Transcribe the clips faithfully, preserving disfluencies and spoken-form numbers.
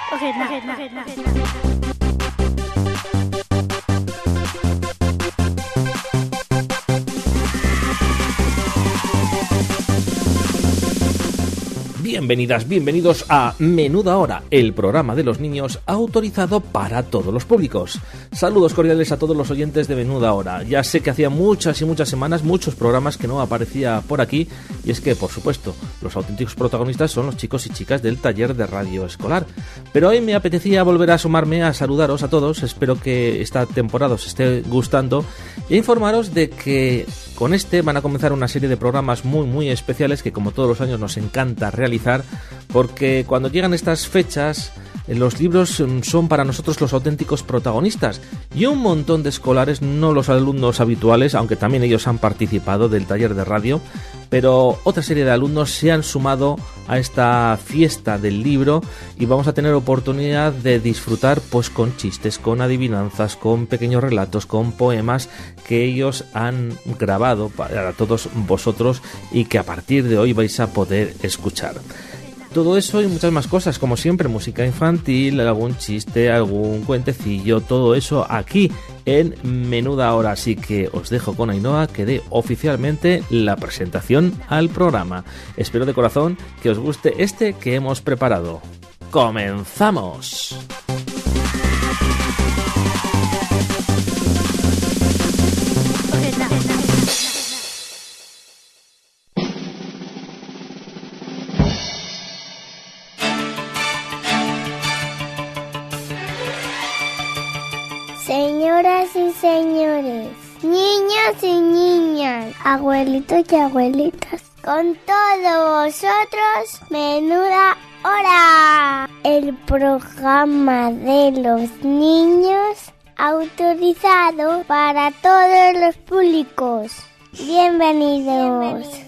Ojena, ojena, ojena, ojena. Bienvenidas, bienvenidos a Menuda Hora, el programa de los niños autorizado para todos los públicos. Saludos cordiales a todos los oyentes de Menuda Hora. Ya sé que hacía muchas y muchas semanas, muchos programas que no aparecía por aquí, y es que, por supuesto, los auténticos protagonistas son los chicos y chicas del taller de radio escolar. Pero hoy me apetecía volver a asomarme a saludaros a todos, espero que esta temporada os esté gustando, e informaros de que con este van a comenzar una serie de programas muy muy especiales que, como todos los años, nos encanta realizar, porque cuando llegan estas fechas los libros son para nosotros los auténticos protagonistas, y un montón de escolares, no los alumnos habituales, aunque también ellos han participado del taller de radio, pero otra serie de alumnos se han sumado a esta fiesta del libro y vamos a tener oportunidad de disfrutar pues con chistes, con adivinanzas, con pequeños relatos, con poemas que ellos han grabado para todos vosotros y que a partir de hoy vais a poder escuchar. Todo eso y muchas más cosas, como siempre, música infantil, algún chiste, algún cuentecillo, todo eso aquí en Menuda Hora. Así que os dejo con Ainhoa que dé oficialmente la presentación al programa. Espero de corazón que os guste este que hemos preparado. ¡Comenzamos! Señoras y señores, niños y niñas, abuelitos y abuelitas, con todos vosotros, Menuda Hora, el programa de los niños autorizado para todos los públicos. Bienvenidos. Bienvenidos.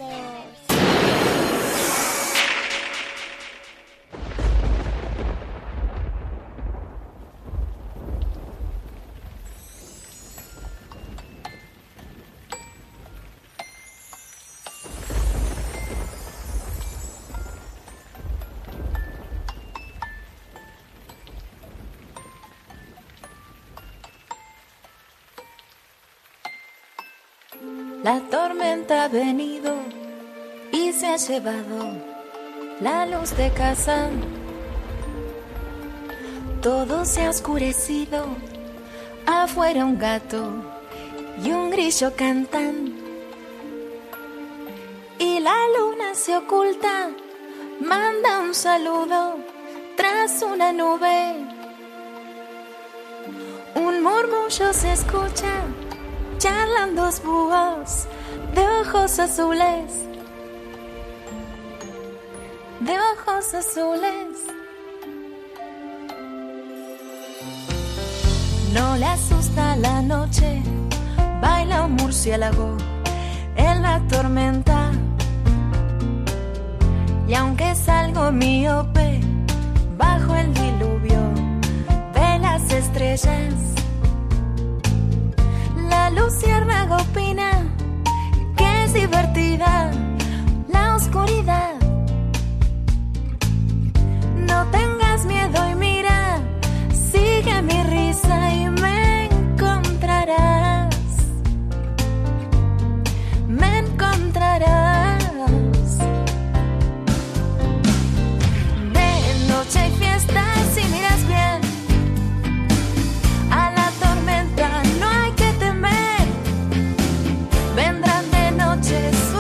La tormenta ha venido y se ha llevado la luz de casa. Todo se ha oscurecido, afuera un gato y un grillo cantan. Y la luna se oculta, manda un saludo tras una nube. Un murmullo se escucha, charlan dos búhos de ojos azules, de ojos azules. No le asusta la noche, baila un murciélago en la tormenta. Y aunque es algo miope, bajo el diluvio de las estrellas, la luciérnaga opina que es divertida la oscuridad. No tengas miedo y mira, sigue mi risa y me encontrarás, me encontrarás. De noche hay fiesta si miras bien, a la tormenta no hay que temer. Vendrán de noches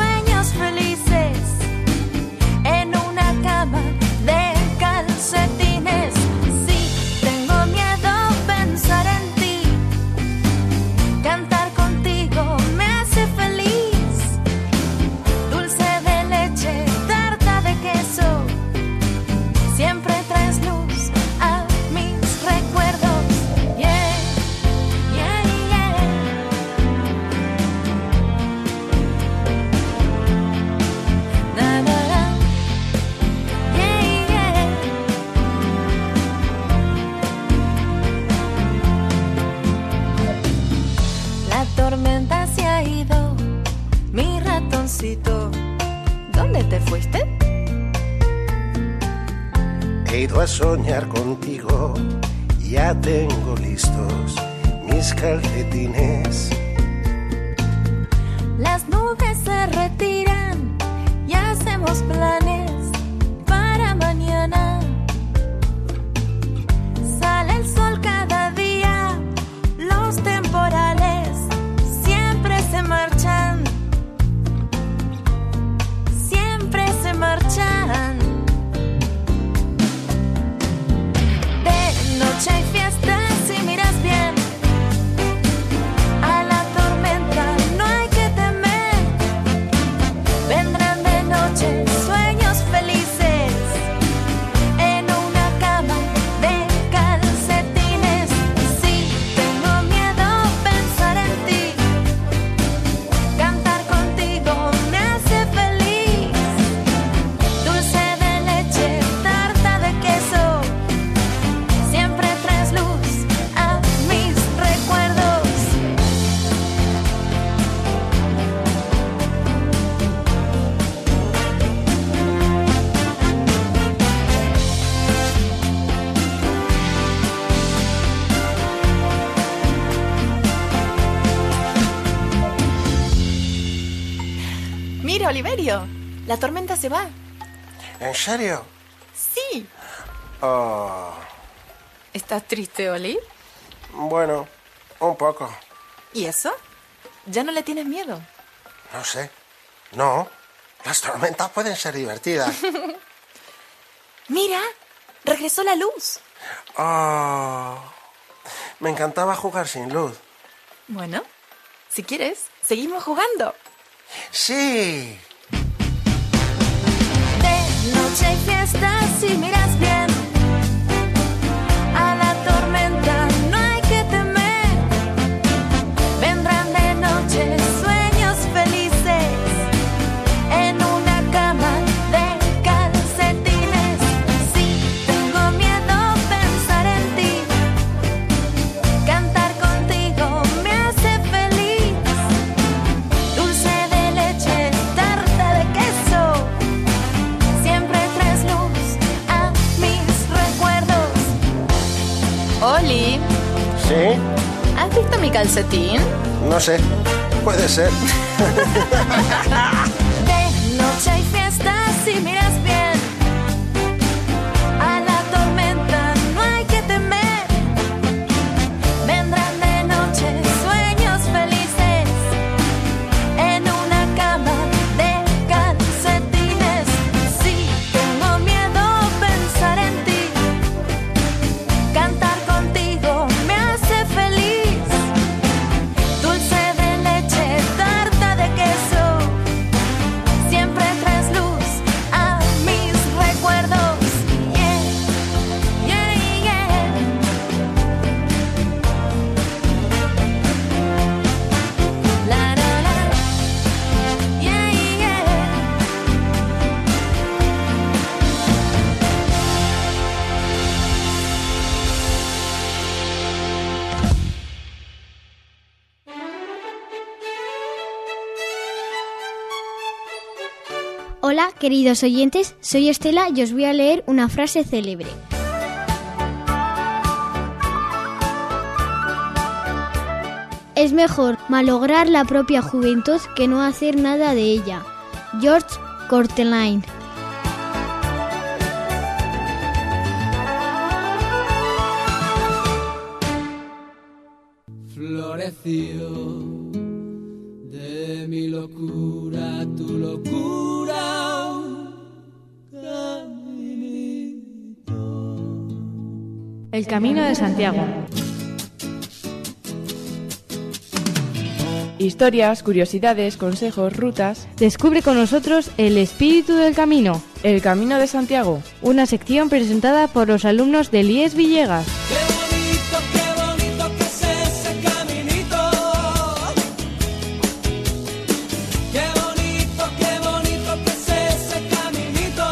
he ido a soñar contigo. Ya tengo listos mis calcetines. Las nubes se retiran y hacemos planes para mañana. Sale el sol cada día, los temporales siempre se marchan, siempre se marchan. De noche hay fiestas y miras bien, a la tormenta no hay que temer. Vendrán de noche sueños felices en una cama de calcetines. Sí, tengo miedo pensar en ti, cantar contigo me hace feliz. Dulce de leche, tarta de queso, siempre traes luz a mis recuerdos. Mira, Oliverio, la tormenta se va. ¿En serio? Sí. Oh, ¿Estás triste, Oli? bueno, un poco. ¿Y eso? ¿Ya no le tienes miedo? No sé. No, las tormentas pueden ser divertidas. Mira, regresó la luz. Oh, me encantaba jugar sin luz. Bueno, si quieres, seguimos jugando. Sí. De noche hay fiestas y miras bien, a la tormenta no hay que temer. Vendrán de noche sueños felices en una cama de calcetines. Sí, tengo miedo pensar en ti, cantar contigo me hace feliz. Dulce de leche, tarta de queso, siempre traes luz a mis recuerdos. Oli, ¿Sí? ¿has visto mi calcetín? No sé. Puede ser. De noche hay fiestas y miras bien, a la tormenta no hay que temer. Vendrán de noche sueños felices en una cama de calcetines. Sí, tengo miedo pensar en ti, cantar contigo me hace feliz. Dulce de leche, tarta de queso, siempre traes luz a mis recuerdos. Yeah, yeah, yeah. La, la, la. Yeah, yeah. Hola, queridos oyentes, soy Estela y os voy a leer una frase célebre. Es mejor malograr la propia juventud que no hacer nada de ella. George Courtelaine. Floreció de mi locura tu locura, caminito. El Camino de Santiago. Historias, curiosidades, consejos, rutas. Descubre con nosotros el espíritu del camino. El Camino de Santiago. Una sección presentada por los alumnos del I E S Villegas. Qué bonito, qué bonito que es ese caminito. Qué bonito, qué bonito que es ese caminito.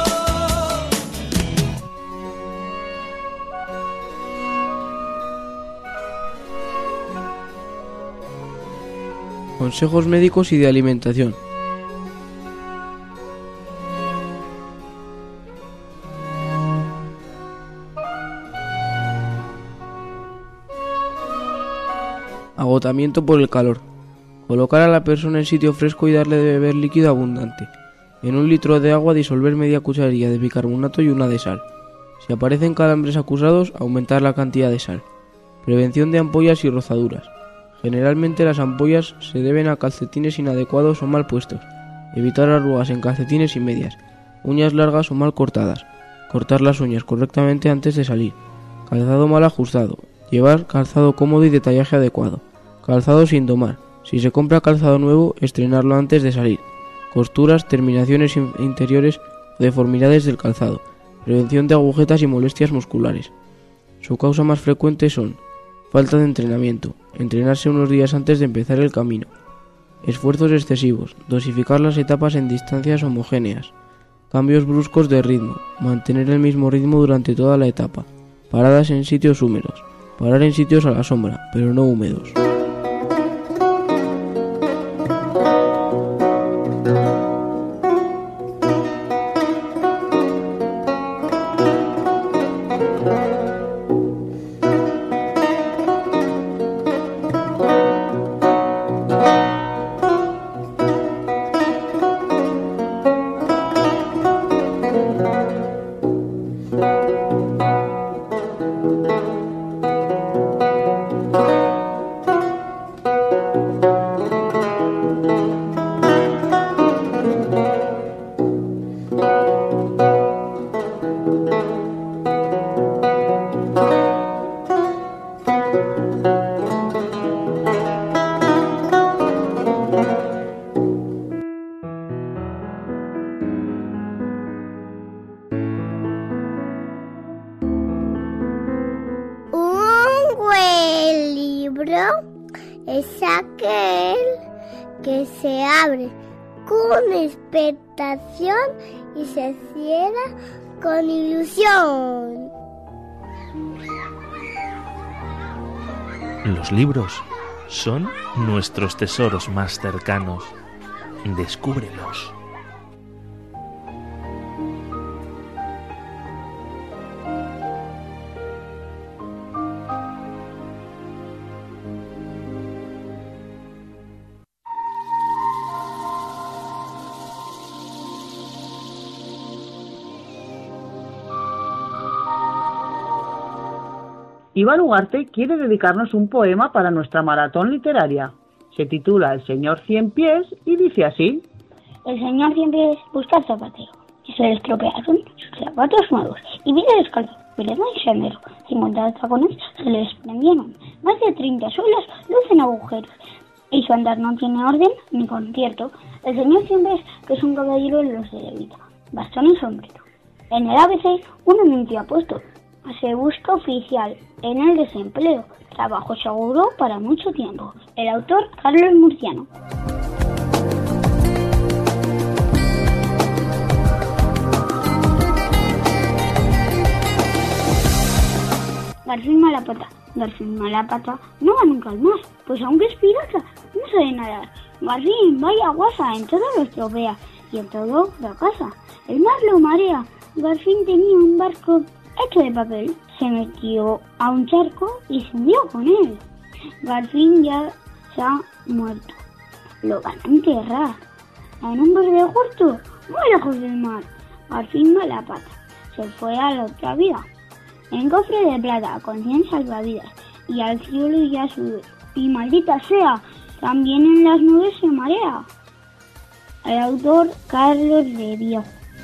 Consejos médicos y de alimentación. Agotamiento por el calor. Colocar a la persona en sitio fresco y darle de beber líquido abundante. En un litro de agua disolver media cucharilla de bicarbonato y una de sal. Si aparecen calambres acusados, aumentar la cantidad de sal. Prevención de ampollas y rozaduras. Generalmente las ampollas se deben a calcetines inadecuados o mal puestos. Evitar arrugas en calcetines y medias. Uñas largas o mal cortadas. Cortar las uñas correctamente antes de salir. Calzado mal ajustado. Llevar calzado cómodo y de tallaje adecuado. Calzado sin domar. Si se compra calzado nuevo, estrenarlo antes de salir. Costuras, terminaciones interiores o deformidades del calzado. Prevención de agujetas y molestias musculares. Su causa más frecuente son: falta de entrenamiento, entrenarse unos días antes de empezar el camino, esfuerzos excesivos, dosificar las etapas en distancias homogéneas, cambios bruscos de ritmo, mantener el mismo ritmo durante toda la etapa, paradas en sitios húmedos, parar en sitios a la sombra, pero no húmedos. Es aquel que se abre con expectación y se cierra con ilusión. Los libros son nuestros tesoros más cercanos. Descúbrelos. Iván Ugarte quiere dedicarnos un poema para nuestra maratón literaria. Se titula El señor cien pies y dice así: El señor cien pies busca al zapatero y se le estropearon sus zapatos nuevos y vino descalzo, vereda y sendero. cincuenta tacones se le desprendieron, más de treinta suelas lucen agujeros y su andar no tiene orden ni concierto. El señor cien pies, que es un caballero en los de levita, bastón y sombrero. En el A B C un anuncio ha puesto: se busca oficial en el desempleo, trabajo seguro para mucho tiempo. El autor, Carlos Murciano. Garfín Malapata. Garfín Malapata no va nunca al mar, pues aunque es pirata, no sabe nadar. Garfín, vaya guasa, en todo lo estropea y en todo fracasa. El mar lo marea. Garfín tenía un barco hecho de papel, se metió a un charco y se hundió con él. Garfín ya se ha muerto. Lo van a enterrar en un verde justo, muy lejos del mar. Garfín Malapata se fue a la otra vida, en cofre de plata, con cien salvavidas, y al cielo ya sube. Y maldita sea, también en las nubes se marea. El autor, Carlos de Viejo.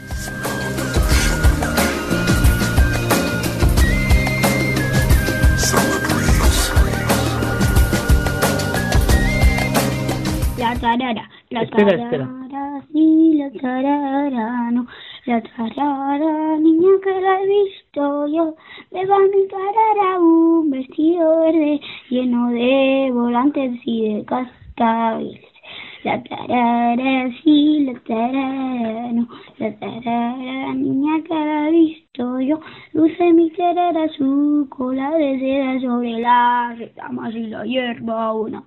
La tarara, la espera, tarara, espera. sí, la tarara, no, la tarara, niña que la he visto yo, me va mi tarara un vestido verde lleno de volantes y de cascabeles. La tarara, sí, la tarara, no, la tarara, niña que la he visto yo, luce mi tarara su cola de seda sobre las ramas y la hierba una.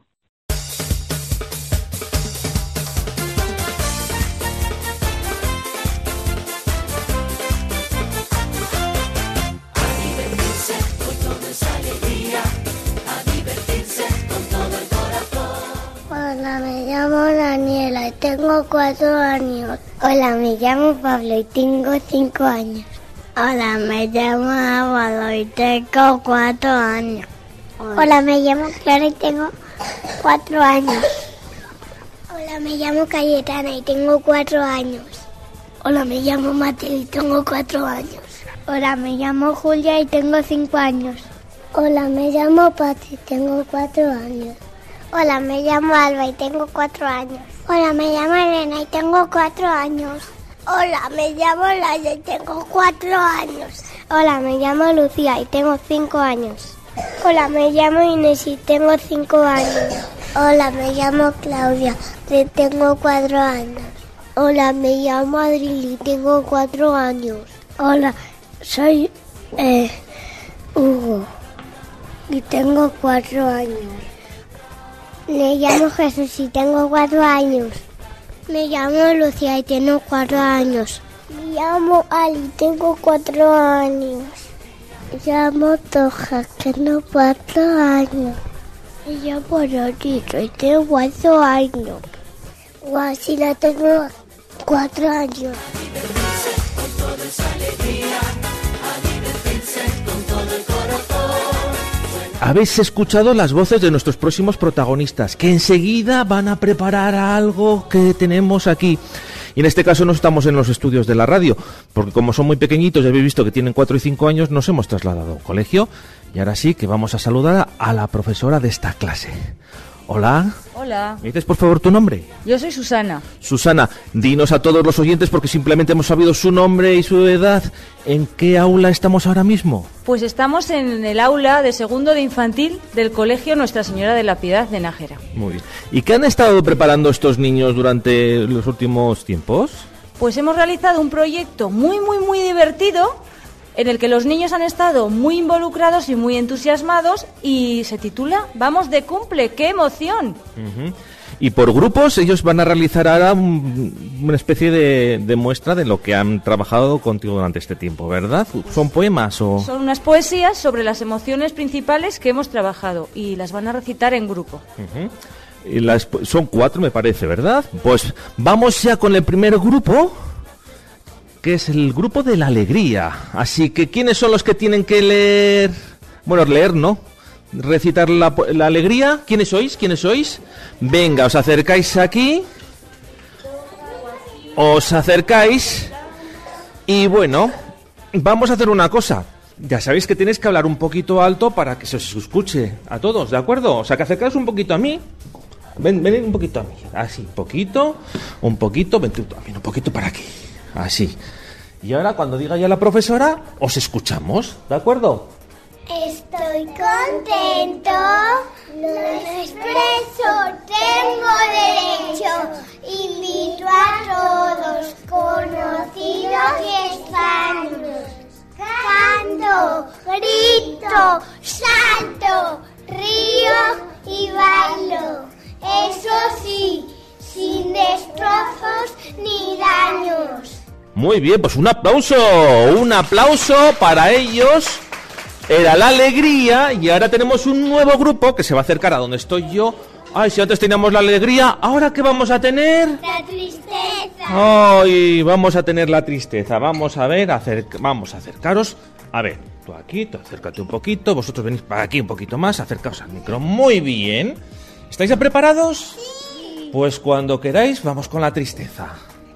Con toda esa alegría, a divertirse con todo el tengo cuatro años. Hola, me llamo Pablo y tengo cinco años. Hola, me llamo Álvaro y tengo cuatro años. Hola, me llamo Clara y tengo cuatro años. Hola, me llamo Cayetana y tengo cuatro años. Hola, me llamo Mateo y tengo cuatro años. Hola, me llamo Julia y tengo cinco años. Hola, me llamo Pati y tengo cuatro años. Hola, me llamo Alba y tengo cuatro años. Hola, me llamo Elena y tengo cuatro años. Hola, me llamo Laia y tengo cuatro años. Hola, me llamo Lucía y tengo cinco años. Hola, me llamo Inés y tengo cinco años. Hola, me llamo Claudia y tengo cuatro años. Hola, me llamo Adril y tengo cuatro años. Hola, soy eh, Hugo y tengo cuatro años. Me llamo Jesús y tengo cuatro años. Me llamo Lucía y tengo cuatro años. Me llamo Ali y tengo cuatro años. Me llamo Toja, tengo cuatro años. Me llamo Lorito y tengo cuatro años. Guasila, tengo cuatro años. Habéis escuchado las voces de nuestros próximos protagonistas, que enseguida van a preparar algo que tenemos aquí. Y en este caso no estamos en los estudios de la radio, porque como son muy pequeñitos, ya habéis visto que tienen cuatro y cinco años, nos hemos trasladado a un colegio. Y ahora sí que vamos a saludar a la profesora de esta clase. Hola. Hola. ¿Me dices por favor tu nombre? Yo soy Susana. Susana, dinos a todos los oyentes, porque simplemente hemos sabido su nombre y su edad. ¿En qué aula estamos ahora mismo? Pues estamos en el aula de segundo de infantil del colegio Nuestra Señora de la Piedad de Nájera. Muy bien. ¿Y qué han estado preparando estos niños durante los últimos tiempos? Pues hemos realizado un proyecto muy, muy, muy divertido, en el que los niños han estado muy involucrados y muy entusiasmados, y se titula Vamos de cumple, ¡qué emoción! Uh-huh. Y por grupos ellos van a realizar ahora un, una especie de, de muestra de lo que han trabajado contigo durante este tiempo, ¿verdad? ¿Son poemas o...? Son unas poesías sobre las emociones principales que hemos trabajado y las van a recitar en grupo. Uh-huh. Y las, son cuatro, me parece, ¿verdad? Pues vamos ya con el primer grupo, que es el grupo de la alegría. Así que, ¿quiénes son los que tienen que leer? Bueno, leer, ¿no? Recitar la, la alegría. ¿Quiénes sois? ¿Quiénes sois? Venga, os acercáis aquí. Os acercáis. Y bueno, vamos a hacer una cosa. Ya sabéis que tenéis que hablar un poquito alto para que se os escuche a todos, ¿de acuerdo? O sea, que acercaos un poquito a mí. Ven, ven un poquito a mí. Así, un poquito, un poquito, ven tú también un poquito para aquí. Así. Y ahora cuando diga ya la profesora, os escuchamos, ¿de acuerdo? Estoy contento, lo expreso, tengo derecho. Invito a todos, conocidos y extraños. Canto, grito, salto, río y bailo. Eso sí, sin destrozos ni daños. Muy bien, pues un aplauso, un aplauso para ellos. Era la alegría y ahora tenemos un nuevo grupo que se va a acercar a donde estoy yo. Ay, si antes teníamos la alegría, ¿ahora qué vamos a tener? La tristeza. Ay, vamos a tener la tristeza. Vamos a ver, acerc- vamos a acercaros. A ver, tú aquí, tú acércate un poquito. Vosotros venís para aquí un poquito más, acercaos al micro. Muy bien. ¿Estáis ya preparados? Sí. Pues cuando queráis, vamos con la tristeza.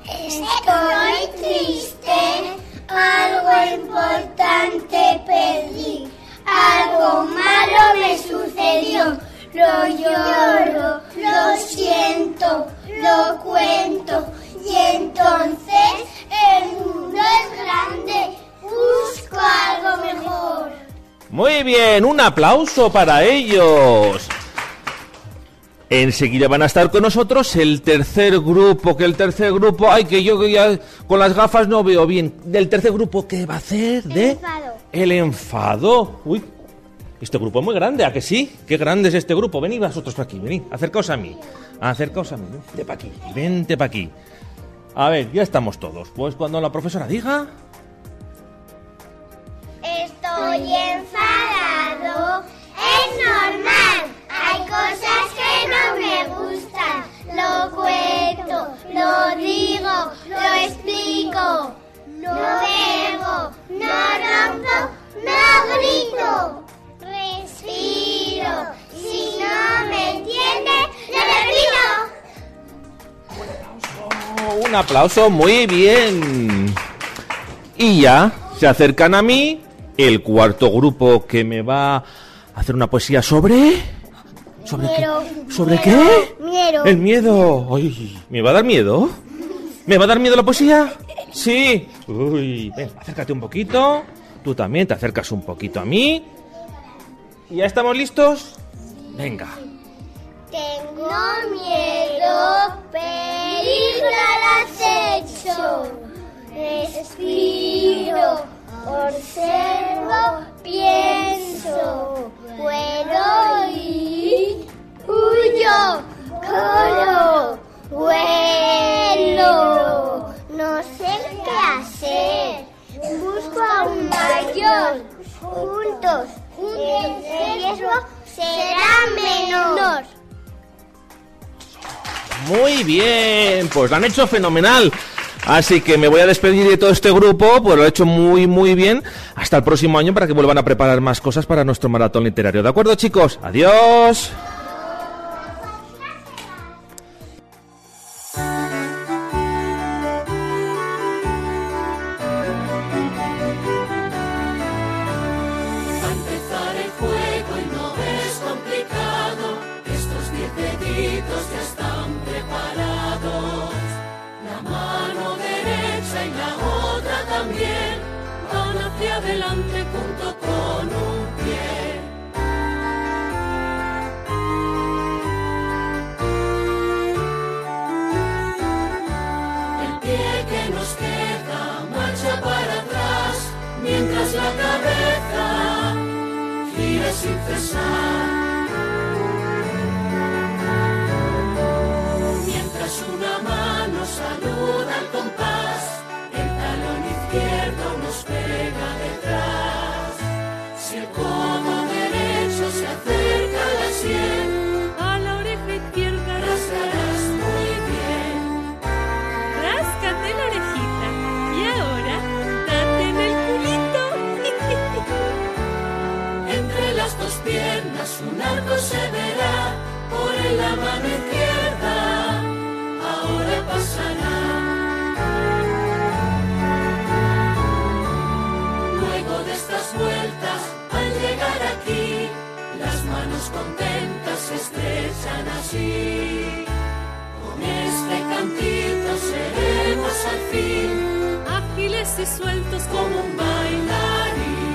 Estoy triste, algo importante perdí, algo malo me sucedió, lo lloro, lo siento, lo cuento, y entonces el mundo es grande, busco algo mejor. Muy bien, un aplauso para ellos. Enseguida van a estar con nosotros el tercer grupo, que el tercer grupo, ay, que yo ya con las gafas no veo bien. Del tercer grupo, ¿qué va a hacer? De... El enfado. El enfado. Uy, este grupo es muy grande, ¿a que sí? Qué grande es este grupo. Venid vosotros para aquí, venid, acercaos a mí. Acercaos a mí, vente para aquí, vente para aquí. A ver, ya estamos todos. Pues cuando la profesora diga... Estoy enfadado, es normal, hay cosas que no me gustan, lo cuento, Un aplauso, muy bien. Y ya se acercan a mí el cuarto grupo que me va a hacer una poesía sobre... ¿Sobre miedo, qué? ¿Sobre miedo, qué? Miedo. El miedo. Ay, ¿me va a dar miedo? ¿Me va a dar miedo la poesía? Sí. Uy, ven, acércate un poquito. Tú también te acercas un poquito a mí. ¿Ya estamos listos? Venga. Tengo miedo, peligro al acecho. Respiro, observo, pienso. Puedo ir, huyo, corro, vuelo. No sé qué hacer. Busco a un mayor. Juntos, el riesgo será menor. Muy bien, pues lo han hecho fenomenal. Así que me voy a despedir de todo este grupo, pues lo he hecho muy muy bien. Hasta el próximo año para que vuelvan a preparar más cosas para nuestro maratón literario. ¿De acuerdo, chicos? Adiós. Adelante junto con un pie. El pie que nos queda marcha para atrás, mientras la cabeza gira sin cesar. Mientras una mano saluda al compás, el talón izquierdo nos pega detrás. Si el codo derecho se acerca a la sien, a la oreja izquierda rascarás muy bien. Ráscate la orejita y ahora date en el culito. Entre las dos piernas un arco se verá por en la mano izquierda. Ahora pasará. Vueltas, al llegar aquí, las manos contentas se estrechan así. Con este cantito seremos al fin ágiles y sueltos como un bailarín.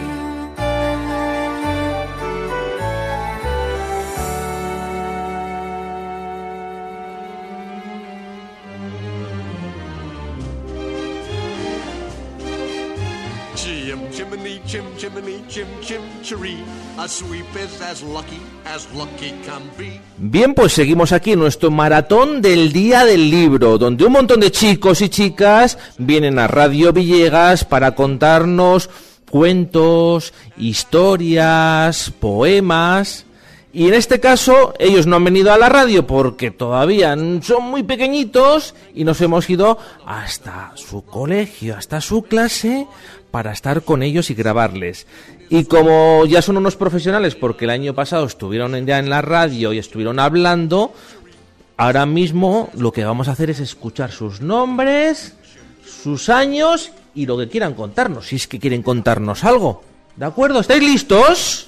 Chim chimney, chim chimney, chim chim chiree. A sweep is as lucky as lucky can be. Bien, pues seguimos aquí en nuestro maratón del Día del Libro, donde un montón de chicos y chicas vienen a Radio Villegas para contarnos cuentos, historias, poemas. Y en este caso ellos no han venido a la radio porque todavía son muy pequeñitos y nos hemos ido hasta su colegio, hasta su clase, para estar con ellos y grabarles. Y como ya son unos profesionales porque el año pasado estuvieron ya en la radio y estuvieron hablando, ahora mismo lo que vamos a hacer es escuchar sus nombres, sus años y lo que quieran contarnos, si es que quieren contarnos algo. ¿De acuerdo? ¿Estáis listos?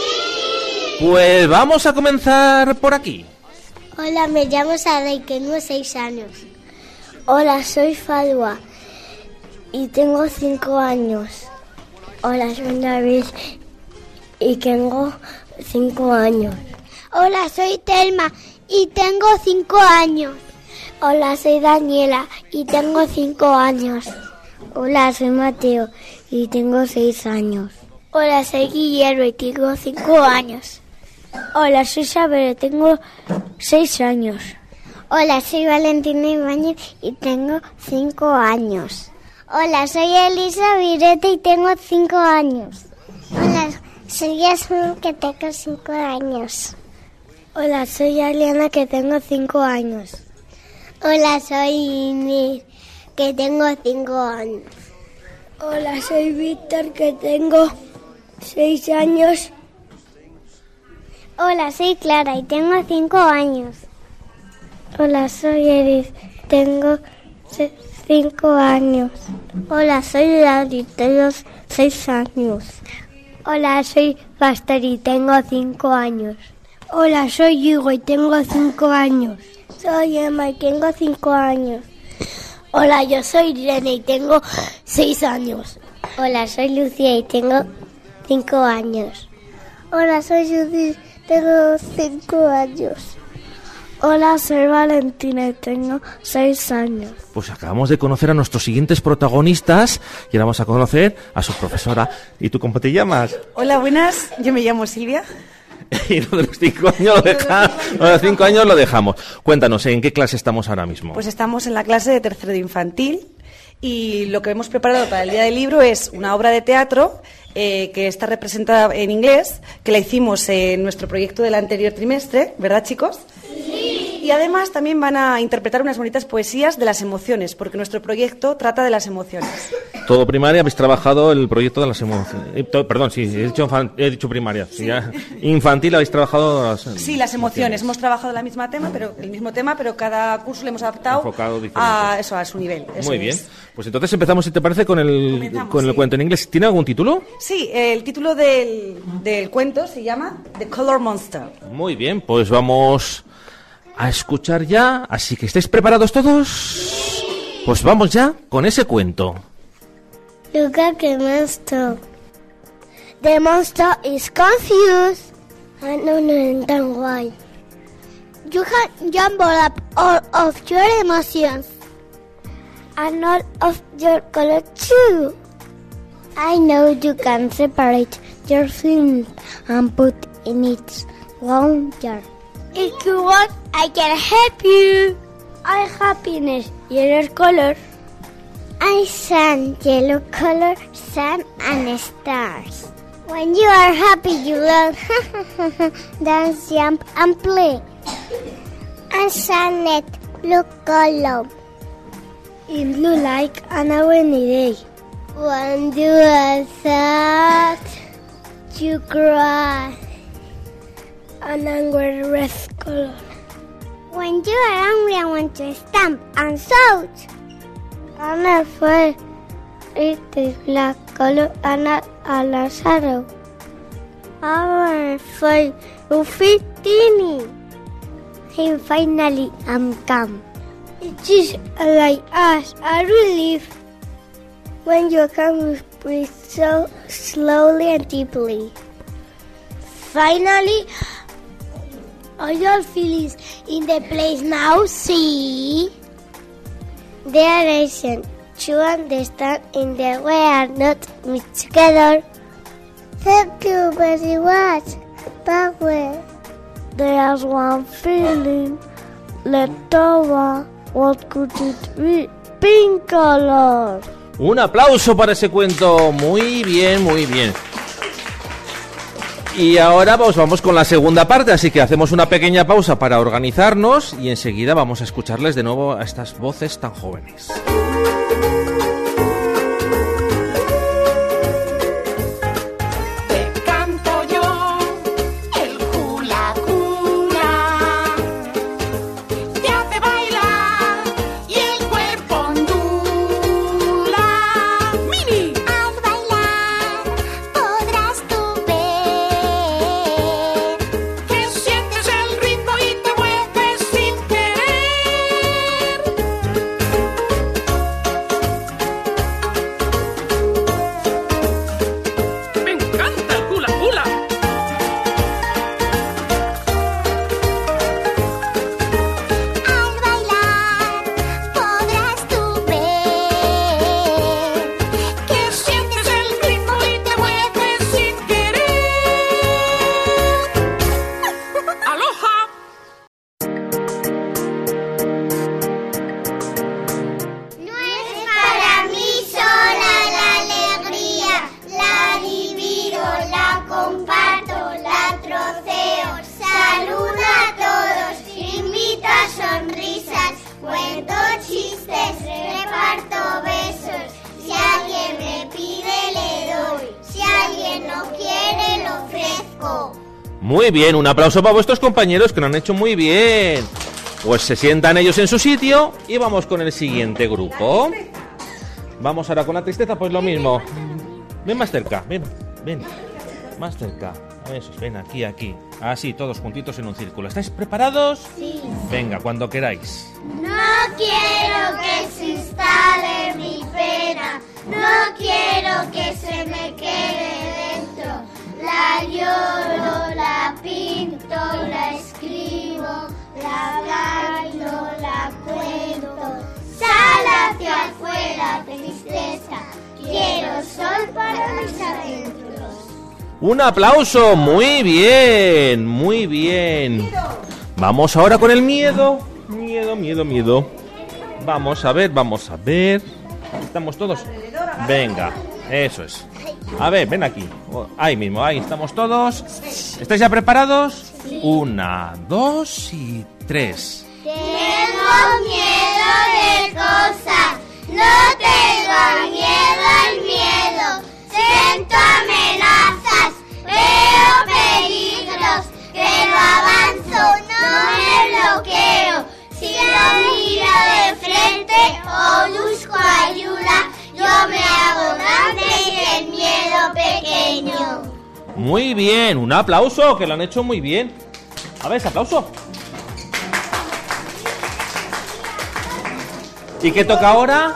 Pues vamos a comenzar por aquí. Hola, me llamo Sara y tengo seis años. Hola, soy Fadwa y tengo cinco años. Hola, soy David y tengo cinco años. Hola, soy Telma y tengo cinco años. Hola, soy Daniela y tengo cinco años. Hola, soy Mateo y tengo seis años. Hola, soy Guillermo y tengo cinco años. Hola, soy Isabel y tengo seis años. Hola, soy Valentina Ibáñez y tengo cinco años. Hola, soy Elisa Virete y tengo cinco años. Hola, soy Yasmin que tengo cinco años. Hola, soy Aliana que tengo cinco años. Hola, soy Inés que tengo cinco años. Hola, soy Víctor que tengo seis años. Hola, soy Clara y tengo cinco años. Hola, soy Eris, tengo cinco años. Hola, soy Laura y tengo seis años. Hola, soy Pastor y tengo cinco años. Hola, soy Hugo y tengo cinco años. Soy Emma y tengo cinco años. Hola, yo soy Irene y tengo seis años. Hola, soy Lucía y tengo cinco años. Hola, soy Judith, tengo cinco años. Hola, soy Valentina y tengo seis años. Pues acabamos de conocer a nuestros siguientes protagonistas y ahora vamos a conocer a su profesora. ¿Y tú cómo te llamas? Hola, buenas, yo me llamo Silvia. Y lo de los cinco años lo dejamos. Lo de los cinco años lo dejamos. Cuéntanos, ¿en qué clase estamos ahora mismo? Pues estamos en la clase de tercero de infantil y lo que hemos preparado para el Día del Libro es una obra de teatro eh, que está representada en inglés, que la hicimos en nuestro proyecto del anterior trimestre, ¿verdad, chicos? Sí. Y además también van a interpretar unas bonitas poesías de las emociones, porque nuestro proyecto trata de las emociones. Todo primaria, habéis trabajado el proyecto de las emociones. Eh, to, perdón, sí, he dicho, he dicho primaria. Sí. Ya. Infantil habéis trabajado las, sí, las emociones. emociones. Hemos trabajado la misma tema, pero el mismo tema, pero cada curso le hemos adaptado a eso, a su nivel. Eso Muy bien. Es. Pues entonces empezamos, si te parece, con el con el sí. cuento en inglés. ¿Tiene algún título? Sí, el título del, del cuento se llama The Color Monster. Muy bien, pues vamos a escuchar ya. Así que, ¿estáis preparados todos? Pues vamos ya con ese cuento. Look at the monster. The monster is confused. I don't understand why. You have jumbled up all of your emotions and all of your color too. I know you can separate your feelings and put in its own jar. If you want, I can help you. I happiness, yellow color. I sun, yellow color, sun and stars. When you are happy, you learn dance, jump and play. And sunlight, blue color. In blue like an rainy day. When you are sad, you cry. An angry red color. When you are angry and want to stamp and shout. And afraid it is black color and a, a shadow. I'm afraid you feel teeny. And finally I'm calm. It is like us, a relief. When you can breathe so slowly and deeply. Finally, all your feelings in the place now, see? There isn't to understand in the way are not mixed together. Thank you very much, Power. There's one feeling left over. What could it be? Pink color. Un aplauso para ese cuento. Muy bien, muy bien. Y ahora pues vamos con la segunda parte, así que hacemos una pequeña pausa para organizarnos y enseguida vamos a escucharles de nuevo a estas voces tan jóvenes. Muy bien, un aplauso para vuestros compañeros que lo han hecho muy bien. Pues se sientan ellos en su sitio y vamos con el siguiente grupo. Vamos ahora con la tristeza, pues lo mismo. Ven más cerca, ven, ven, más cerca. Eso, ven aquí, aquí. Así, todos juntitos en un círculo. ¿Estáis preparados? Sí. Venga, cuando queráis. No quiero que se instale mi pena, no quiero que se me quede dentro. La lloro, la pinto, la escribo, la bailo, la cuento. Sal hacia afuera, tristeza, quiero sol para mis adentros. Un aplauso, muy bien, muy bien. Vamos ahora con el miedo. Miedo, miedo, miedo. Vamos a ver, vamos a ver. ¿Estamos todos? Venga, eso es. A ver, ven aquí. Ahí mismo, ahí estamos todos. ¿Estáis ya preparados? Sí. Una, dos y tres. Tengo miedo de cosas, no tengo miedo al miedo. Siento amenazas, veo peligros, pero avanzo, no me bloqueo. Si lo miro de frente o busco ayuda, yo me hago grande y el miedo pequeño. Muy bien, un aplauso, que lo han hecho muy bien. A ver, ese aplauso. ¿Y qué toca ahora?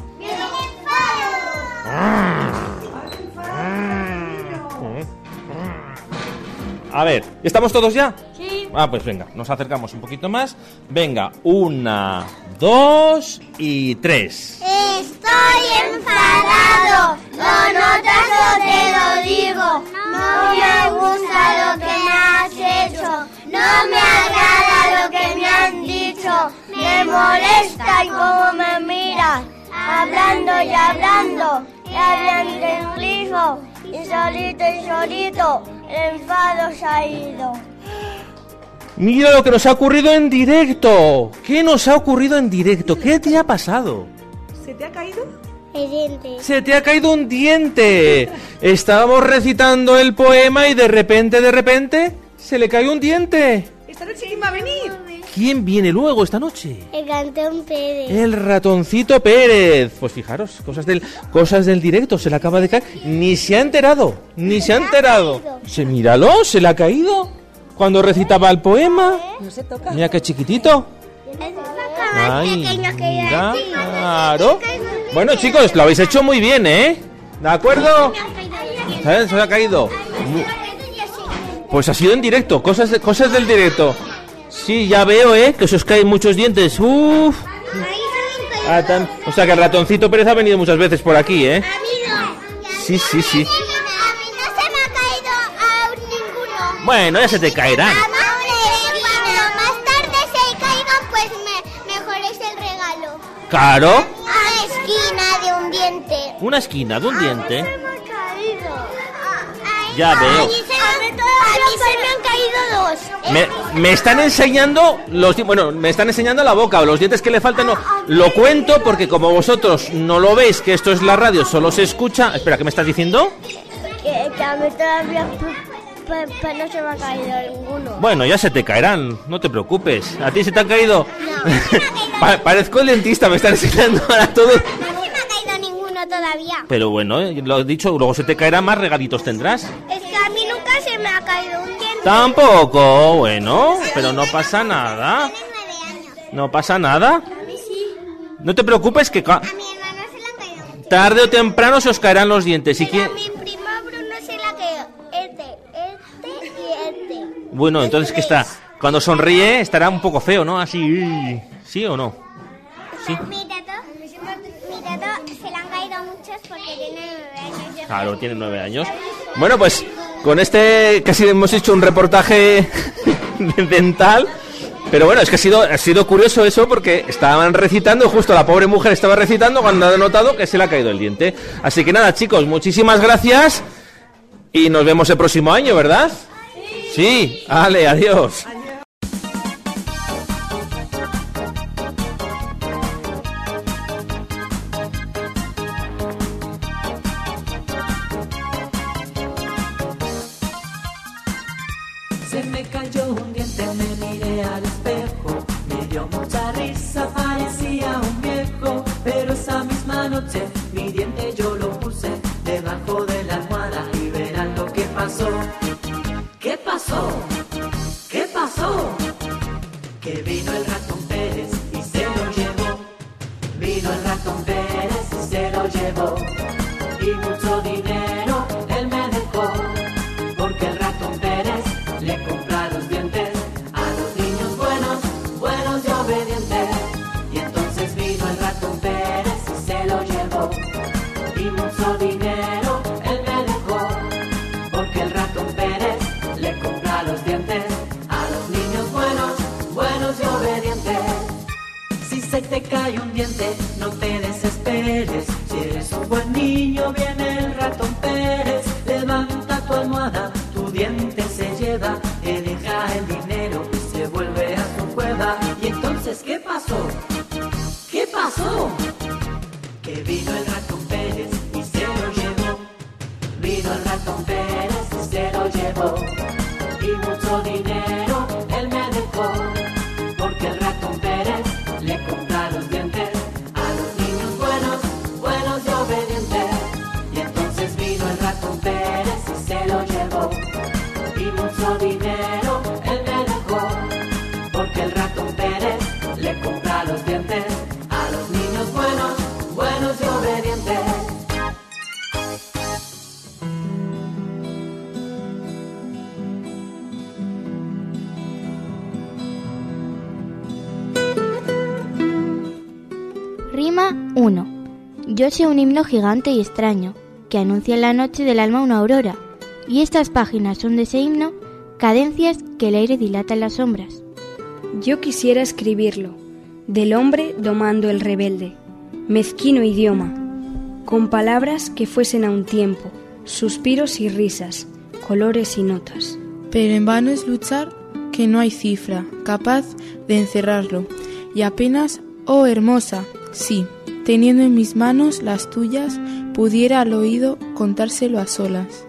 A ver, ¿estamos todos ya? Sí. Ah, pues venga, nos acercamos un poquito más. Venga, una, dos y tres. Estoy enfadado, lo notas o te lo digo. No me gusta lo que me has hecho, no me agrada lo que me han dicho. Me molesta y cómo me miras, hablando y hablando, y hablando en grifo, y solito y solito, el enfado se ha ido. Mira lo que nos ha ocurrido en directo. ¿Qué nos ha ocurrido en directo? ¿Qué te ha pasado? ¿Se te ha caído? El diente. Se te ha caído un diente. Estábamos recitando el poema y de repente, de repente, se le cayó un diente. ¿Esta noche quién va a venir? ¿Quién viene luego esta noche? El cantón Pérez. El ratoncito Pérez. Pues fijaros, cosas del, cosas del directo, se le acaba de caer. Ni se ha enterado, ni se ha enterado. Se, míralo, se le ha caído. Cuando recitaba el poema. No se toca. Mira qué chiquitito. Ay, mira, claro. Bueno, chicos, lo habéis hecho muy bien, ¿eh? ¿De acuerdo? ¿Sabes? Se le ha caído. Pues ha sido en directo, cosas, de, cosas del directo. Sí, ya veo, ¿eh? Que se os caen muchos dientes. Uf. Ah, tan... O sea que el ratoncito Pérez ha venido muchas veces por aquí, ¿eh? Sí, sí, sí. Bueno, ya se te caerán. Cuando más tarde se caigan, pues me, mejor es el regalo. Claro. A la esquina de un diente. Una esquina de un diente. Se me ha caído. Ya veo. A mí se me han caído dos. Me, me están enseñando los di- bueno, me están enseñando la boca, los dientes que le faltan. No, lo cuento porque como vosotros no lo veis, que esto es la radio, solo se escucha. Espera, ¿qué me estás diciendo? Que, que a mí todavía pues, pues no se me ha caído ninguno. Bueno, ya se te caerán, no te preocupes. ¿A ti se te han caído? No, Pa- parezco el dentista, me están enseñando a todos. no se me ha caído ninguno todavía. Pero bueno, eh, lo he dicho, luego se te caerán, más regalitos tendrás. Es que a mí nunca se me ha caído un diente. Tampoco, bueno, pero no pasa nada. No pasa nada. No te preocupes que ca- tarde o temprano se os caerán los dientes. ¿Y quién? Mi primo Bruno se la caído. Este, este y este. Bueno, entonces que está, cuando sonríe estará un poco feo, ¿no? Así, ¿sí o no? Sí. Mi tato, mi tato se le han caído muchos porque tiene nueve años. Claro, tiene nueve años. Bueno, pues con este casi hemos hecho un reportaje dental. Pero bueno, es que ha sido, ha sido curioso eso porque estaban recitando, justo la pobre mujer estaba recitando cuando ha notado que se le ha caído el diente. Así que nada, chicos, muchísimas gracias y nos vemos el próximo año, ¿verdad? Sí, vale, adiós. Se me cayó un diente, me miré al espejo, me dio noche mi diente yo lo puse debajo de la almohada y verán lo que pasó. ¿Qué pasó? ¿Qué pasó? Que vino el ratón Pérez y se lo llevó. Vino el ratón Pérez y se lo llevó. Y mucho dinero él me dejó, porque el ratón Pérez le compra los dientes a los niños buenos, buenos y obedientes. Y entonces vino el ratón Pérez y se lo llevó. Y mucho dinero él me dejó, porque el ratón Pérez le compra los dientes a los niños buenos, buenos y obedientes. Si se te cae un diente, no te desesperes. Si eres un buen niño, viene el ratón Pérez. Levanta tu almohada, tu diente se lleva, te deja el dinero y se vuelve a su cueva. Y entonces, ¿qué pasó? ¿Qué pasó? Que vino el ratón Pérez y se lo llevó. Vino el ratón Pérez y se lo llevó. Y mucho dinero él me dejó, porque el ratón Pérez le compra los dientes a los niños buenos, buenos y obedientes. Y entonces vino el ratón Pérez y se lo llevó. Y mucho dinero él me dejó, porque el ratón Pérez le compra los dientes a los niños buenos, buenos y obedientes. Rima uno. Yo sé un himno gigante y extraño, que anuncia en la noche del alma una aurora, y estas páginas son de ese himno, cadencias que el aire dilata en las sombras. Yo quisiera escribirlo, del hombre domando el rebelde, mezquino idioma, con palabras que fuesen a un tiempo, suspiros y risas, colores y notas. Pero en vano es luchar, que no hay cifra capaz de encerrarlo, y apenas, oh hermosa, sí, teniendo en mis manos las tuyas, pudiera al oído contárselo a solas.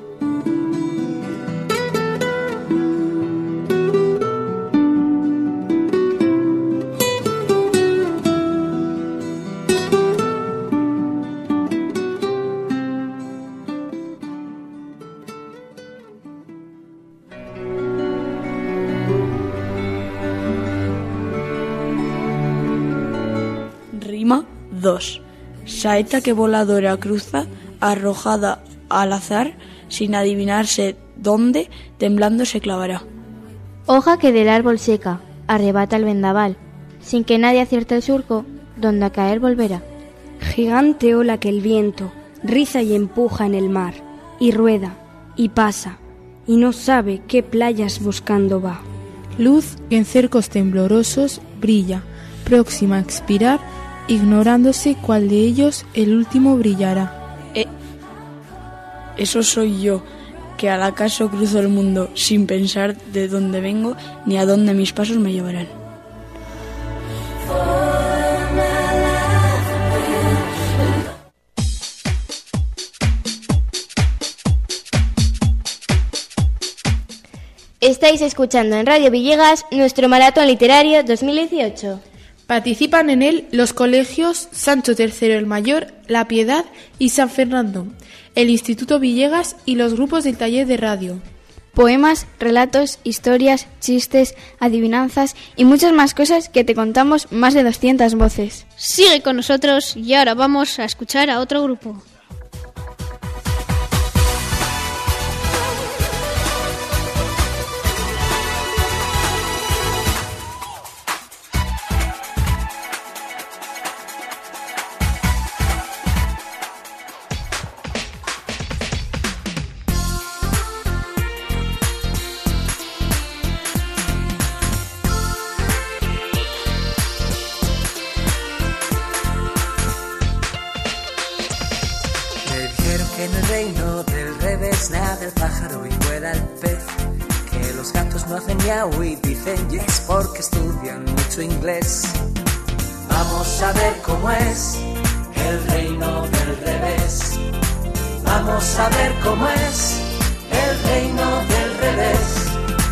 dos. Saeta que voladora cruza, arrojada al azar, sin adivinarse dónde, temblando se clavará. Hoja que del árbol seca, arrebata el vendaval, sin que nadie acierte el surco, donde a caer volverá. Gigante ola que el viento riza y empuja en el mar, y rueda, y pasa, y no sabe qué playas buscando va. Luz que en cercos temblorosos brilla, próxima a expirar, ignorándose cuál de ellos el último brillará. Eh, eso soy yo, que al acaso cruzo el mundo sin pensar de dónde vengo ni a dónde mis pasos me llevarán. Estáis escuchando en Radio Villegas nuestro Maratón Literario dos mil dieciocho. Participan en él los colegios Sancho tercero el Mayor, La Piedad y San Fernando, el Instituto Villegas y los grupos del taller de radio. Poemas, relatos, historias, chistes, adivinanzas y muchas más cosas que te contamos más de doscientas voces. Sigue con nosotros y ahora vamos a escuchar a otro grupo. Nada el pájaro y vuela el pez, que los gatos no hacen miau y dicen yes porque estudian mucho inglés. Vamos a ver cómo es el reino del revés. Vamos a ver cómo es el reino del revés.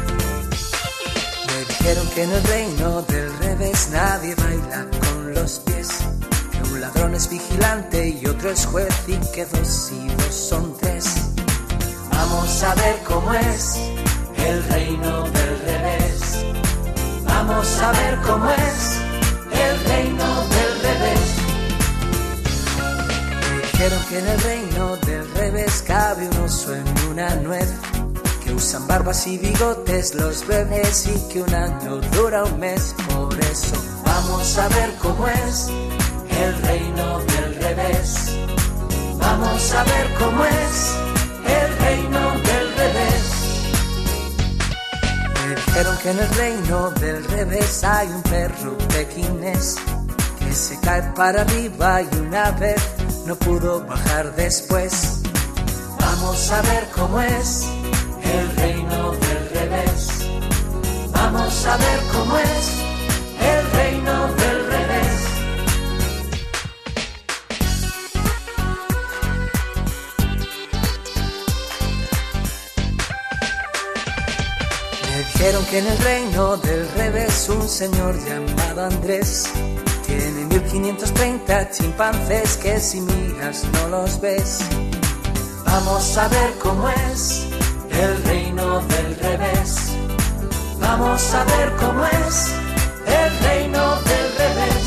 Me dijeron que en el reino del revés nadie baila con los pies, que un lado ladrón es vigilante y otro es juez y que dos y dos son tres. Vamos a ver cómo es el reino del revés. Vamos a ver cómo es el reino del revés. Me dijeron que en el reino del revés cabe un oso en una nuez, que usan barbas y bigotes los bebés y que un año dura un mes. Por eso vamos a ver cómo es el reino del revés. Vamos a ver cómo es el reino del revés. Me dijeron que en el reino del revés hay un perro pequinés que se cae para arriba y una vez no pudo bajar después. Vamos a ver cómo es el reino del revés. Vamos a ver cómo es el reino del revés. Me dijeron que en el reino del revés un señor llamado Andrés tiene mil quinientos treinta chimpancés que si miras no los ves. Vamos a ver cómo es el reino del revés. Vamos a ver cómo es el reino del revés.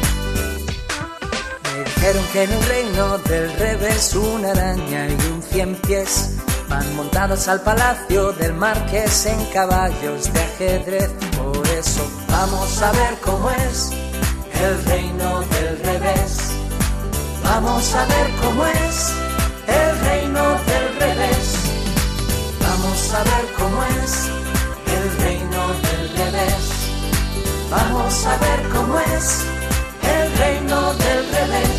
Me dijeron que en el reino del revés una araña y un cien pies van montados al palacio del marqués en caballos de ajedrez. Por eso vamos a ver cómo es el reino del revés. Vamos a ver cómo es el reino del revés. Vamos a ver cómo es el reino del revés. Vamos a ver cómo es el reino del revés.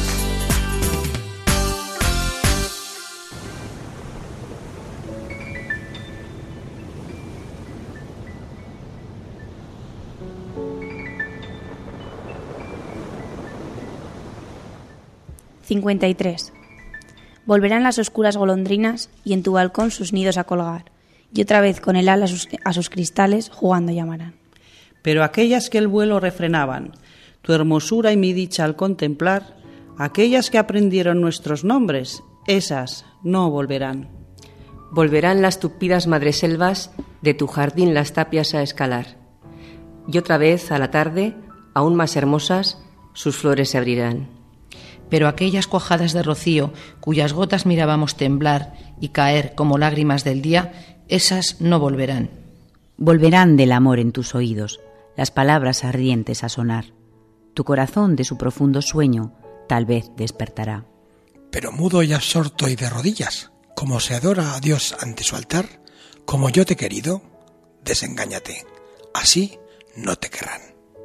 cincuenta y tres. Volverán las oscuras golondrinas y en tu balcón sus nidos a colgar, y otra vez con el ala a sus, a sus cristales jugando llamarán. Pero aquellas que el vuelo refrenaban, tu hermosura y mi dicha al contemplar, aquellas que aprendieron nuestros nombres, esas no volverán. Volverán las tupidas madreselvas de tu jardín las tapias a escalar, y otra vez a la tarde, aún más hermosas, sus flores se abrirán. Pero aquellas cuajadas de rocío, cuyas gotas mirábamos temblar y caer como lágrimas del día, esas no volverán. Volverán del amor en tus oídos, las palabras ardientes a sonar. Tu corazón de su profundo sueño tal vez despertará. Pero mudo y absorto y de rodillas, como se adora a Dios ante su altar, como yo te he querido, desengáñate, así no te querrán.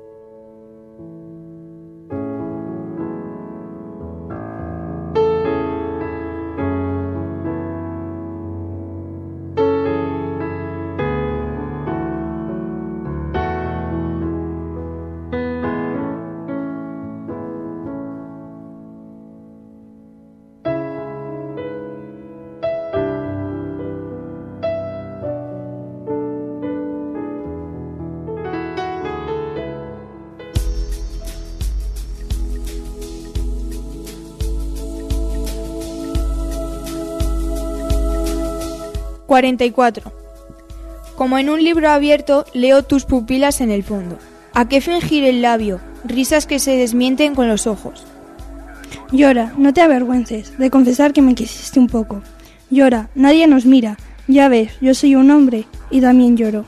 cuarenta y cuatro. Como en un libro abierto, leo tus pupilas en el fondo. ¿A qué fingir el labio? Risas que se desmienten con los ojos. Llora, no te avergüences de confesar que me quisiste un poco. Llora, nadie nos mira. Ya ves, yo soy un hombre y también lloro.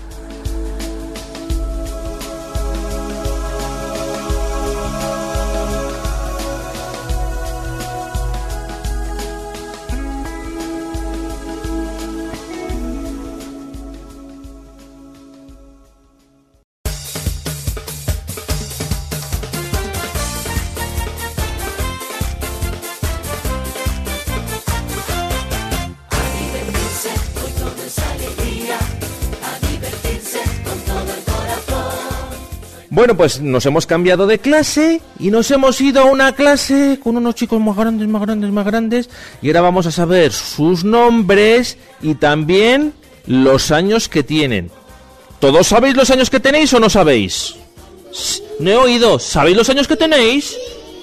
Bueno, pues nos hemos cambiado de clase y nos hemos ido a una clase con unos chicos más grandes, más grandes, más grandes. Y ahora vamos a saber sus nombres y también los años que tienen. ¿Todos sabéis los años que tenéis o no sabéis? No he oído. ¿Sabéis los años que tenéis?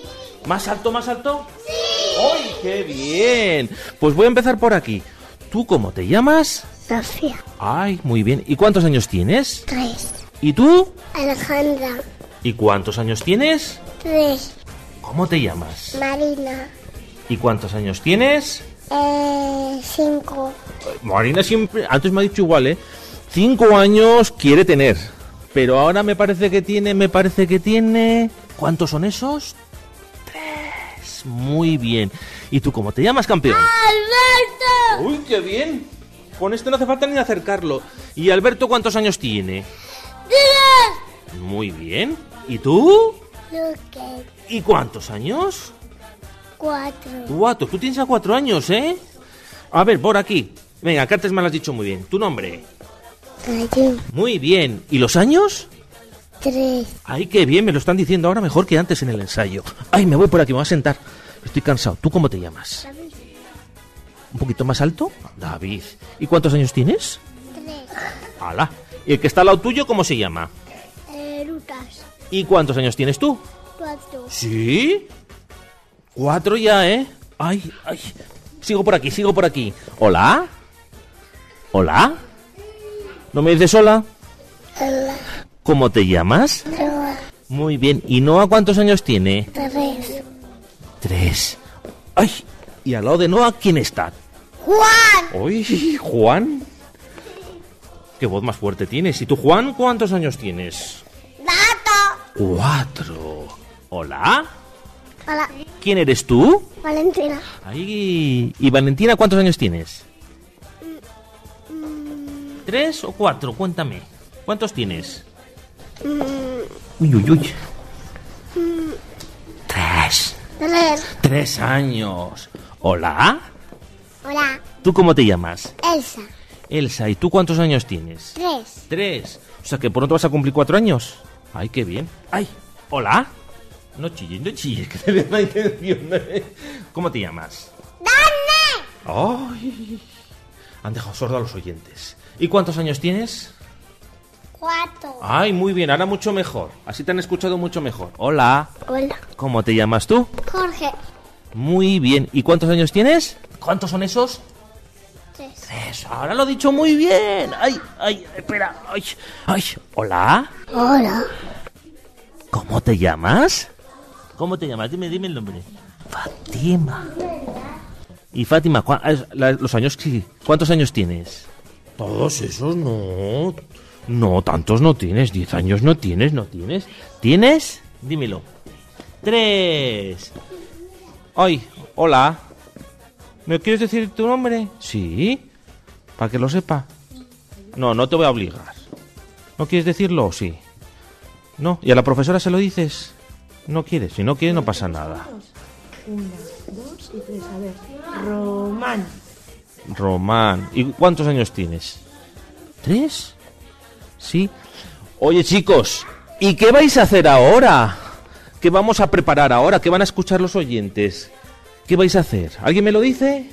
¿Más alto, más alto? ¡Sí! ¡Ay, qué bien! Pues voy a empezar por aquí. ¿Tú cómo te llamas? Sofía. Ay, muy bien. ¿Y cuántos años tienes? Tres. ¿Y tú? Alejandra. ¿Y cuántos años tienes? Tres. ¿Cómo te llamas? Marina. ¿Y cuántos años tienes? Eh, cinco. Marina siempre, antes me ha dicho igual, ¿eh? Cinco años quiere tener. Pero ahora me parece que tiene, me parece que tiene... ¿Cuántos son esos? Tres. Muy bien. ¿Y tú cómo te llamas, campeón? ¡Alberto! ¡Uy, qué bien! Con este no hace falta ni acercarlo. ¿Y Alberto cuántos años tiene? ¡Diez! Muy bien. ¿Y tú? Luque. ¿Y cuántos años? Cuatro. Cuatro. Tú tienes a cuatro años, ¿eh? A ver, por aquí. Venga, que antes me lo has dicho muy bien. ¿Tu nombre? Rayo. Muy bien. ¿Y los años? Tres. Ay, qué bien, me lo están diciendo ahora mejor que antes en el ensayo. Ay, me voy por aquí, me voy a sentar. Estoy cansado. ¿Tú cómo te llamas? David. ¿Un poquito más alto? David. ¿Y cuántos años tienes? Tres. ¡Hala! ¿Y el que está al lado tuyo cómo se llama? Eh, Lucas. ¿Y cuántos años tienes tú? Cuatro. ¿Sí? Cuatro ya, ¿eh? Ay, ay. Sigo por aquí, sigo por aquí. ¿Hola? ¿Hola? ¿No me dices hola? Hola. ¿Cómo te llamas? Noa. Muy bien. ¿Y Noa cuántos años tiene? Tres. Tres. Ay, y al lado de Noa, ¿quién está? Juan. Uy, Juan. Qué voz más fuerte tienes. ¿Y tú, Juan, cuántos años tienes? Dato. Cuatro. ¿Hola? Hola. ¿Quién eres tú? Valentina. Ay, ¿y Valentina cuántos años tienes? ¿Tres o cuatro? Cuéntame. ¿Cuántos tienes? Mm, Uy, uy, uy. mm, Tres. Tres. Tres años. ¿Hola? Hola. ¿Tú cómo te llamas? Elsa. Elsa. ¿Y tú cuántos años tienes? Tres. Tres. O sea que pronto vas a cumplir cuatro años. Ay, qué bien. Ay, ¿hola? No chilles, no chilles, que te veo la intención. ¿Cómo te llamas? ¡Dame! Ay, han dejado sordo a los oyentes. ¿Y cuántos años tienes? Cuatro. Ay, muy bien, ahora mucho mejor. Así te han escuchado mucho mejor. Hola. Hola. ¿Cómo te llamas tú? Jorge. Muy bien. ¿Y cuántos años tienes? ¿Cuántos son esos? Tres. Tres. Ahora lo he dicho muy bien. Ay, ay, espera. Ay, ay. Hola. Hola. ¿Cómo te llamas? ¿Cómo te llamas? Dime, dime el nombre. Fátima. Y Fátima, ¿cuá- es- la- los años sí. ¿Cuántos años tienes? Todos esos no. No, tantos no tienes. Diez años no tienes, no tienes. ¿Tienes? Dímelo. Tres. Ay, hola. ¿Me quieres decir tu nombre? Sí. Para que lo sepa. No, no te voy a obligar. ¿No quieres decirlo? Sí. No. ¿Y a la profesora se lo dices? No quieres. Si no quieres, no pasa nada. Una, dos y tres. A ver. Román. Román. ¿Y cuántos años tienes? ¿Tres? Sí. Oye, chicos, ¿y qué vais a hacer ahora? ¿Qué vamos a preparar ahora? ¿Qué van a escuchar los oyentes? ¿Qué vais a hacer? ¿Alguien me lo dice?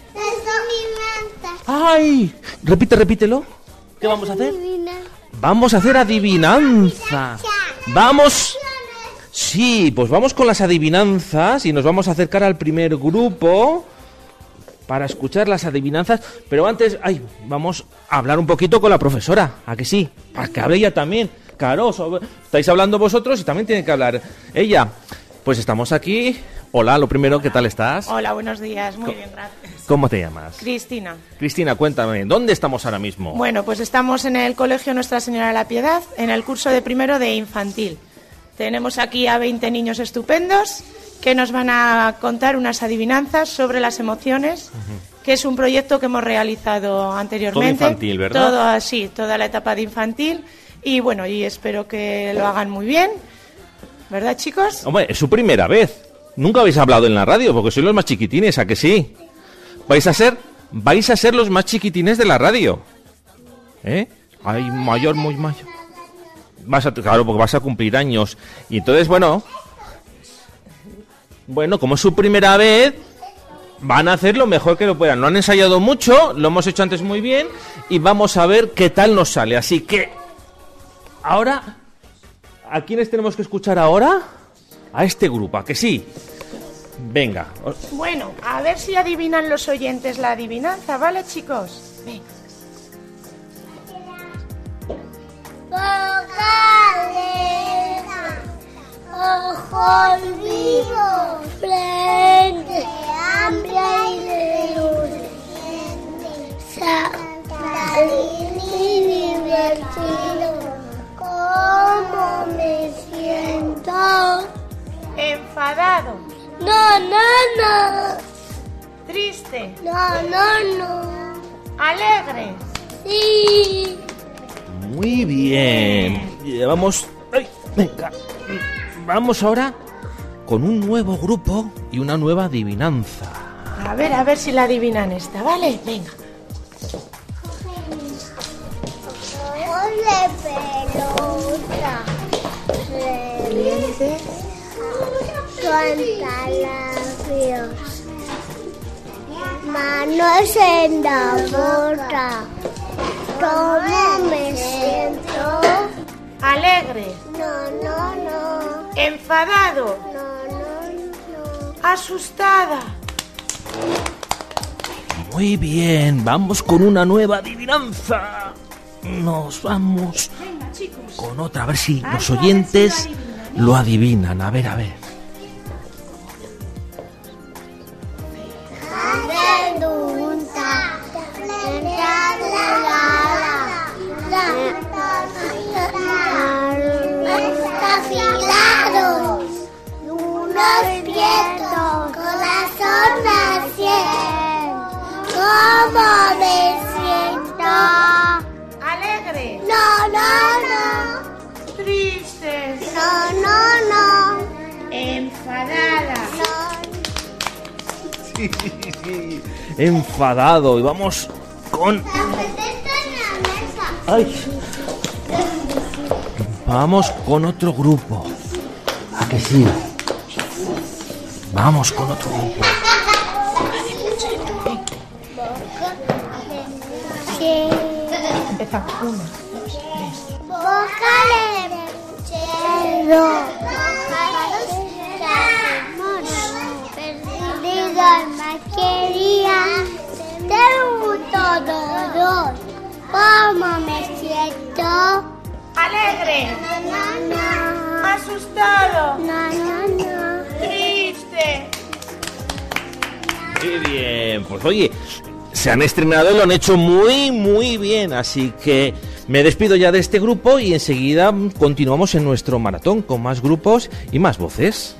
¡Ay! Repite, repítelo. ¿Qué vamos a hacer? Vamos a hacer adivinanza. Vamos. Sí, pues vamos con las adivinanzas y nos vamos a acercar al primer grupo para escuchar las adivinanzas. Pero antes, ay, vamos a hablar un poquito con la profesora. ¿A que sí? Para que hable ella también. Claro, so- estáis hablando vosotros y también tiene que hablar ella. Pues estamos aquí. Hola, lo primero, ¿qué tal estás? Hola, buenos días. Muy Co- bien, gracias. ¿Cómo te llamas? Cristina. Cristina, cuéntame, ¿dónde estamos ahora mismo? Bueno, pues estamos en el Colegio Nuestra Señora de la Piedad, en el curso de primero de infantil. Tenemos aquí a veinte niños estupendos que nos van a contar unas adivinanzas sobre las emociones, que es un proyecto que hemos realizado anteriormente. Todo infantil, ¿verdad? Todo así, toda la etapa de infantil. Y bueno, y espero que lo hagan muy bien. ¿Verdad, chicos? Hombre, es su primera vez. Nunca habéis hablado en la radio, porque sois los más chiquitines, ¿a que sí? Vais a ser, vais a ser los más chiquitines de la radio. ¿Eh? Ay, mayor, muy mayor. Vas a, claro, porque vas a cumplir años. Y entonces, bueno... Bueno, como es su primera vez, van a hacer lo mejor que lo puedan. No han ensayado mucho, lo hemos hecho antes muy bien, y vamos a ver qué tal nos sale. Así que... Ahora... ¿A quiénes tenemos que escuchar ahora? A este grupo, ¿a que sí? Venga. Bueno, a ver si adivinan los oyentes la adivinanza, ¿vale, chicos? Venga. Ojos vivos, frente amplia y reluciente, salín y divertido, ¿cómo me siento? Enfadado. No, no, no. Triste. No, no, no. Alegre. Sí. Muy bien. Vamos. Ay, venga. Vamos ahora con un nuevo grupo y una nueva adivinanza. A ver, a ver si la adivinan esta, ¿vale? Venga. Ole pelota. Dientes. Pantalabios. Manos en la boca. ¿Cómo me siento? Alegre. No, no, no. Enfadado. No, no, no. Asustada. Muy bien, vamos con una nueva adivinanza. Nos vamos Venga, chicos. con otra, a ver si los oyentes lo adivinan. A ver, a ver. ¿Cómo me siento? Alegre. No, no, no. Triste. No, no, no. Enfadada. Sí, sí. Enfadado. Y vamos con... Ay. Vamos con otro grupo. ¿A que sí? Vamos con otro grupo. Empezamos. Uno, dos, tres. Boca de puchero. Perdido en maquería. Tengo todo. ¿Cómo me siento? Alegre. No, no, no. Asustado. No, no, no. Triste. Muy bien, pues oye, se han estrenado y lo han hecho muy, muy bien. Así que me despido ya de este grupo y enseguida continuamos en nuestro maratón con más grupos y más voces.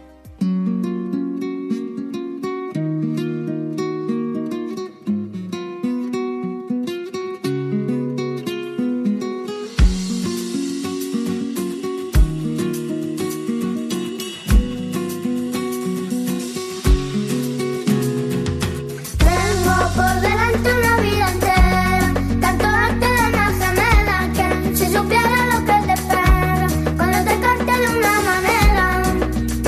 Por delante una vida entera, tanto arte de magia me da que si supiera lo que te espera, cuando te cante de una manera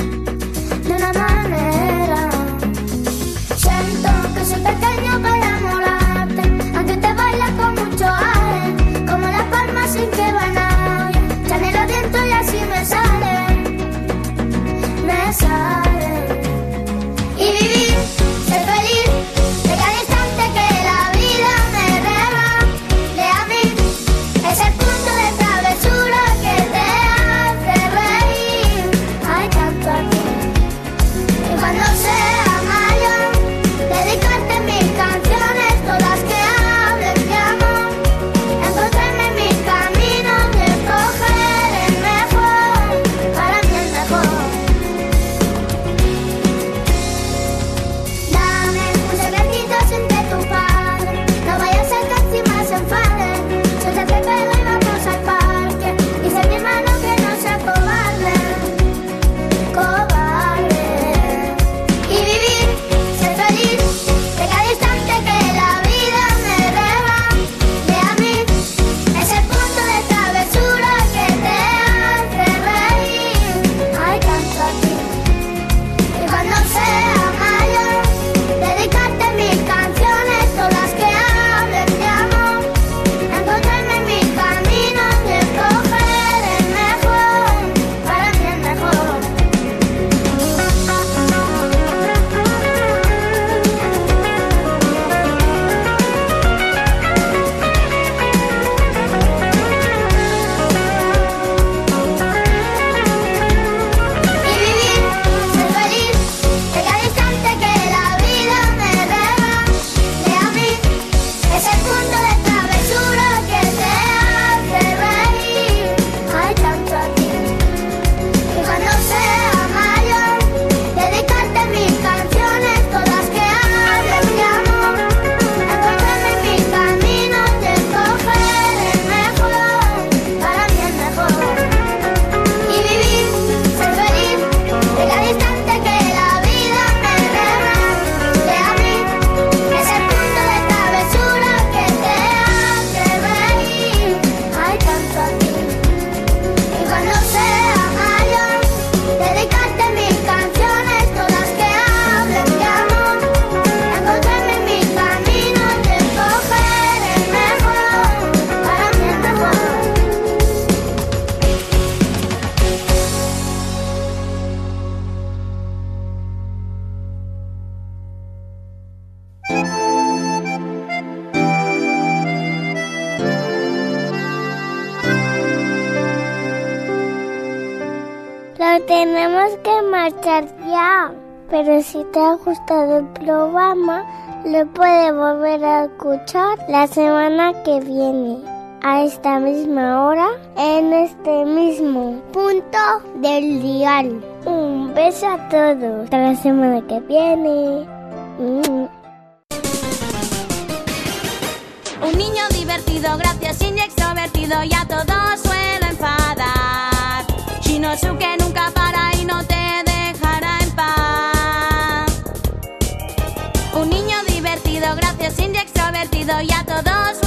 tenemos que marchar ya. Pero si te ha gustado el programa, lo puedes volver a escuchar la semana que viene, a esta misma hora, en este mismo punto del dial. Un beso a todos. Hasta la semana que viene. Mm. Un niño divertido, gracioso y extrovertido, y a todos suelo enfadar. Shinosuke nunca para y no te dejará en paz. Un niño divertido, gracioso y extrovertido, y a todos